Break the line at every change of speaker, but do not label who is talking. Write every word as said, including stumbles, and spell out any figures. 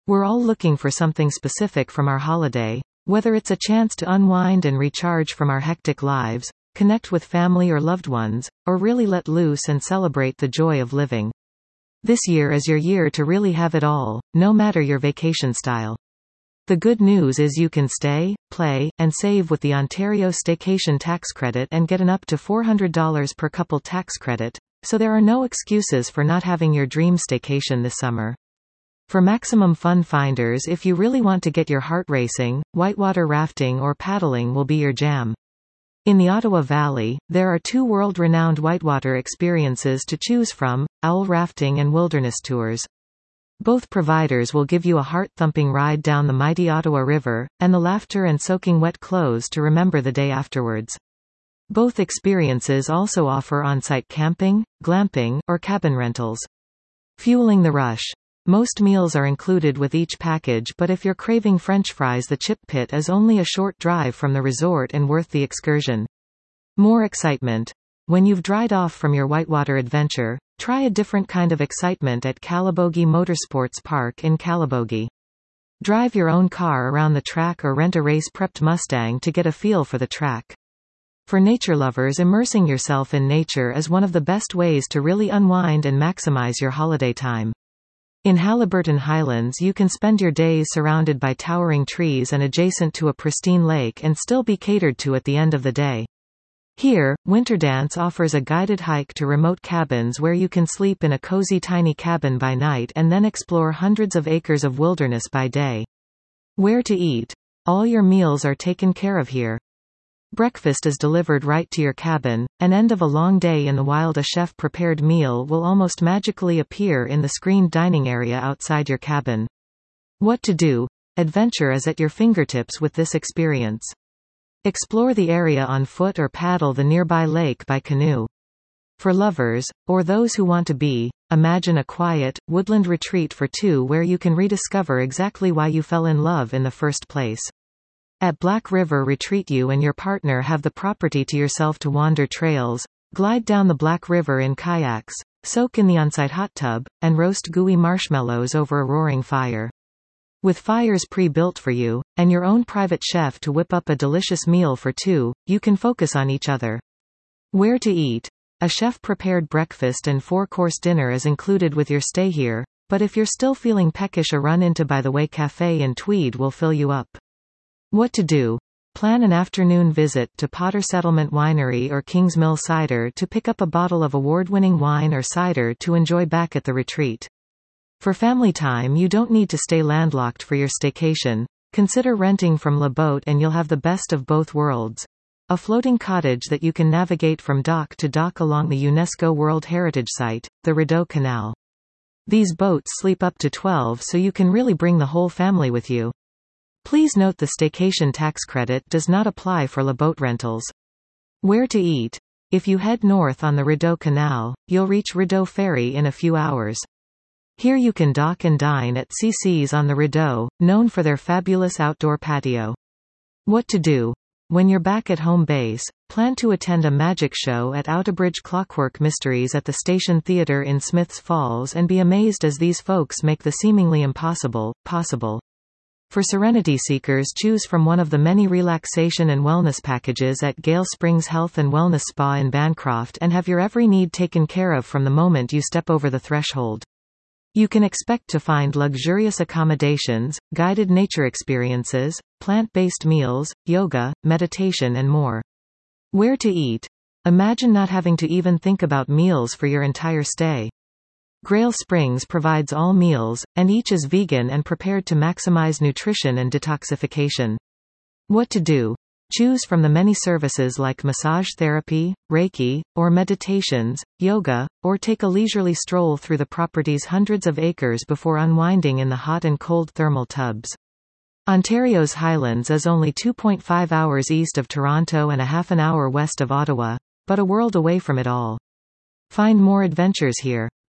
We're all looking for something specific from our holiday, whether it's a chance to unwind and recharge from our hectic lives, connect with family or loved ones, or really let loose and celebrate the joy of living. This year is your year to really have it all, no matter your vacation style. The good news is you can stay, play, and save with the Ontario Staycation Tax Credit and get an up to four hundred dollars per couple tax credit, so there are no excuses for not having your dream staycation this summer. For maximum fun finders, if you really want to get your heart racing, whitewater rafting or paddling will be your jam. In the Ottawa Valley, there are two world-renowned whitewater experiences to choose from, Owl Rafting and Wilderness Tours. Both providers will give you a heart-thumping ride down the mighty Ottawa River, and the laughter and soaking wet clothes to remember the day afterwards. Both experiences also offer on-site camping, glamping, or cabin rentals. Fueling the rush. Most meals are included with each package, but if you're craving French fries, the Chip Pit is only a short drive from the resort and worth the excursion. More excitement. When you've dried off from your whitewater adventure, try a different kind of excitement at Calibogie Motorsports Park in Calibogie. Drive your own car around the track or rent a race-prepped Mustang to get a feel for the track. For nature lovers, immersing yourself in nature is one of the best ways to really unwind and maximize your holiday time. In Haliburton Highlands, you can spend your days surrounded by towering trees and adjacent to a pristine lake and still be catered to at the end of the day. Here, Winterdance offers a guided hike to remote cabins where you can sleep in a cozy tiny cabin by night and then explore hundreds of acres of wilderness by day. Where to eat? All your meals are taken care of here. Breakfast is delivered right to your cabin, and end of a long day in the wild, a chef-prepared meal will almost magically appear in the screened dining area outside your cabin. What to do? Adventure is at your fingertips with this experience. Explore the area on foot or paddle the nearby lake by canoe. For lovers, or those who want to be, imagine a quiet, woodland retreat for two where you can rediscover exactly why you fell in love in the first place. At Black River Retreat, you and your partner have the property to yourself to wander trails, glide down the Black River in kayaks, soak in the on-site hot tub, and roast gooey marshmallows over a roaring fire. With fires pre-built for you, and your own private chef to whip up a delicious meal for two, you can focus on each other. Where to eat? A chef-prepared breakfast and four-course dinner is included with your stay here, but if you're still feeling peckish, a run into By the Way Cafe in Tweed will fill you up. What to do? Plan an afternoon visit to Potter Settlement Winery or Kings Mill Cider to pick up a bottle of award-winning wine or cider to enjoy back at the retreat. For family time, you don't need to stay landlocked for your staycation. Consider renting from La Boat and you'll have the best of both worlds. A floating cottage that you can navigate from dock to dock along the UNESCO World Heritage Site, the Rideau Canal. These boats sleep up to twelve, so you can really bring the whole family with you. Please note the staycation tax credit does not apply for La Boat rentals. Where to eat? If you head north on the Rideau Canal, you'll reach Rideau Ferry in a few hours. Here you can dock and dine at C C's on the Rideau, known for their fabulous outdoor patio. What to do? When you're back at home base, plan to attend a magic show at Outerbridge Clockwork Mysteries at the Station Theatre in Smiths Falls and be amazed as these folks make the seemingly impossible, possible. For serenity seekers, choose from one of the many relaxation and wellness packages at Gale Springs Health and Wellness Spa in Bancroft and have your every need taken care of from the moment you step over the threshold. You can expect to find luxurious accommodations, guided nature experiences, plant-based meals, yoga, meditation and more. Where to eat? Imagine not having to even think about meals for your entire stay. Grail Springs provides all meals, and each is vegan and prepared to maximize nutrition and detoxification. What to do? Choose from the many services like massage therapy, Reiki, or meditations, yoga, or take a leisurely stroll through the property's hundreds of acres before unwinding in the hot and cold thermal tubs. Ontario's Highlands is only two point five hours east of Toronto and a half an hour west of Ottawa, but a world away from it all. Find more adventures here.